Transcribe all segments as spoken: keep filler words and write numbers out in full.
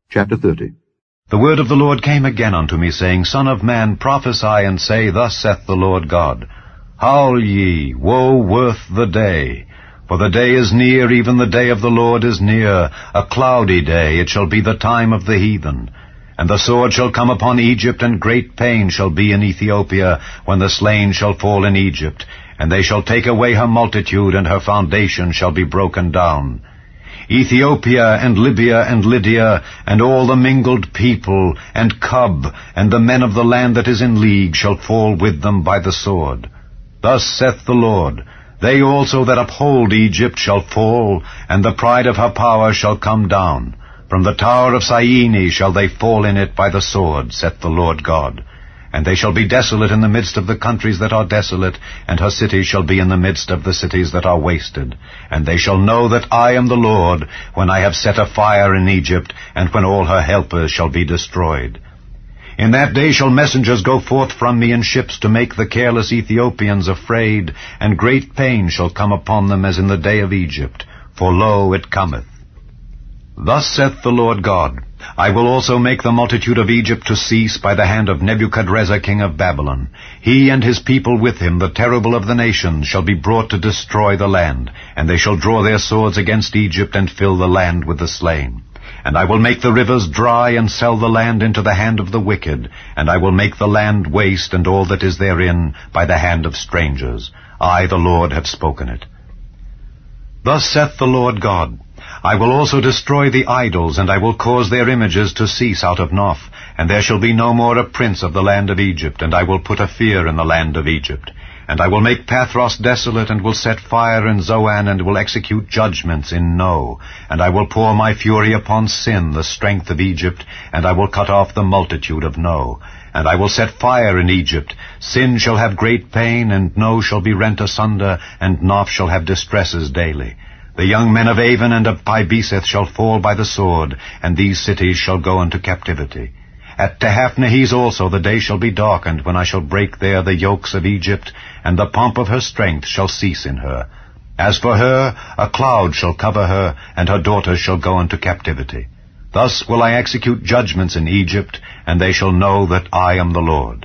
Chapter thirty. The word of the Lord came again unto me, saying, Son of man, prophesy, and say, Thus saith the Lord God, Howl ye, woe worth the day! For the day is near, even the day of the Lord is near, a cloudy day, it shall be the time of the heathen. And the sword shall come upon Egypt, and great pain shall be in Ethiopia, when the slain shall fall in Egypt, and they shall take away her multitude, and her foundation shall be broken down. Ethiopia and Libya and Lydia, and all the mingled people, and Cub, and the men of the land that is in league, shall fall with them by the sword. Thus saith the Lord, They also that uphold Egypt shall fall, and the pride of her power shall come down. From the tower of Syene shall they fall in it by the sword, saith the Lord God. And they shall be desolate in the midst of the countries that are desolate, and her cities shall be in the midst of the cities that are wasted. And they shall know that I am the Lord, when I have set a fire in Egypt, and when all her helpers shall be destroyed. In that day shall messengers go forth from me in ships to make the careless Ethiopians afraid, and great pain shall come upon them as in the day of Egypt, for lo, it cometh. Thus saith the Lord God, I will also make the multitude of Egypt to cease by the hand of Nebuchadrezzar king of Babylon. He and his people with him, the terrible of the nations, shall be brought to destroy the land, and they shall draw their swords against Egypt, and fill the land with the slain. And I will make the rivers dry, and sell the land into the hand of the wicked, and I will make the land waste, and all that is therein, by the hand of strangers. I, the Lord, have spoken it. Thus saith the Lord God, I will also destroy the idols, and I will cause their images to cease out of Noph, and there shall be no more a prince of the land of Egypt, and I will put a fear in the land of Egypt. And I will make Pathros desolate, and will set fire in Zoan, and will execute judgments in No. And I will pour my fury upon Sin, the strength of Egypt, and I will cut off the multitude of No. And I will set fire in Egypt. Sin shall have great pain, and No shall be rent asunder, and Noph shall have distresses daily. The young men of Avon and of Pibeseth shall fall by the sword, and these cities shall go into captivity. At Tehaphnehes also the day shall be darkened, when I shall break there the yokes of Egypt, and the pomp of her strength shall cease in her. As for her, a cloud shall cover her, and her daughters shall go into captivity. Thus will I execute judgments in Egypt, and they shall know that I am the Lord.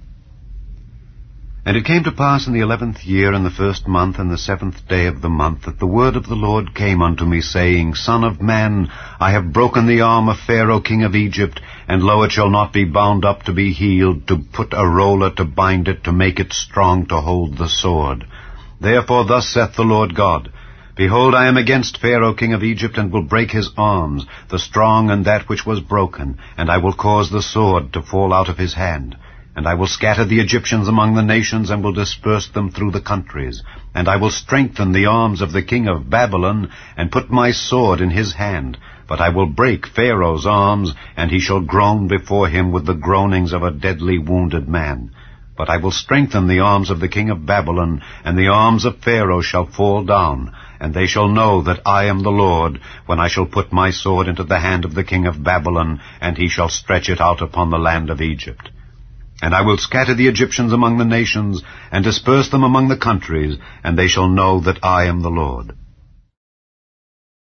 And it came to pass in the eleventh year, in the first month, and the seventh day of the month, that the word of the Lord came unto me, saying, Son of man, I have broken the arm of Pharaoh king of Egypt, and lo, it shall not be bound up to be healed, to put a roller to bind it, to make it strong to hold the sword. Therefore thus saith the Lord God, Behold, I am against Pharaoh king of Egypt, and will break his arms, the strong and that which was broken, and I will cause the sword to fall out of his hand. And I will scatter the Egyptians among the nations, and will disperse them through the countries. And I will strengthen the arms of the king of Babylon, and put my sword in his hand. But I will break Pharaoh's arms, and he shall groan before him with the groanings of a deadly wounded man. But I will strengthen the arms of the king of Babylon, and the arms of Pharaoh shall fall down. And they shall know that I am the Lord, when I shall put my sword into the hand of the king of Babylon, and he shall stretch it out upon the land of Egypt. And I will scatter the Egyptians among the nations, and disperse them among the countries, and they shall know that I am the Lord.